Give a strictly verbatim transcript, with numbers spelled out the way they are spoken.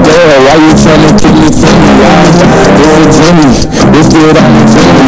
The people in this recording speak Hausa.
Lord, why you tryna keep me from me? It's a Jimmy, it's good on the Jimmy.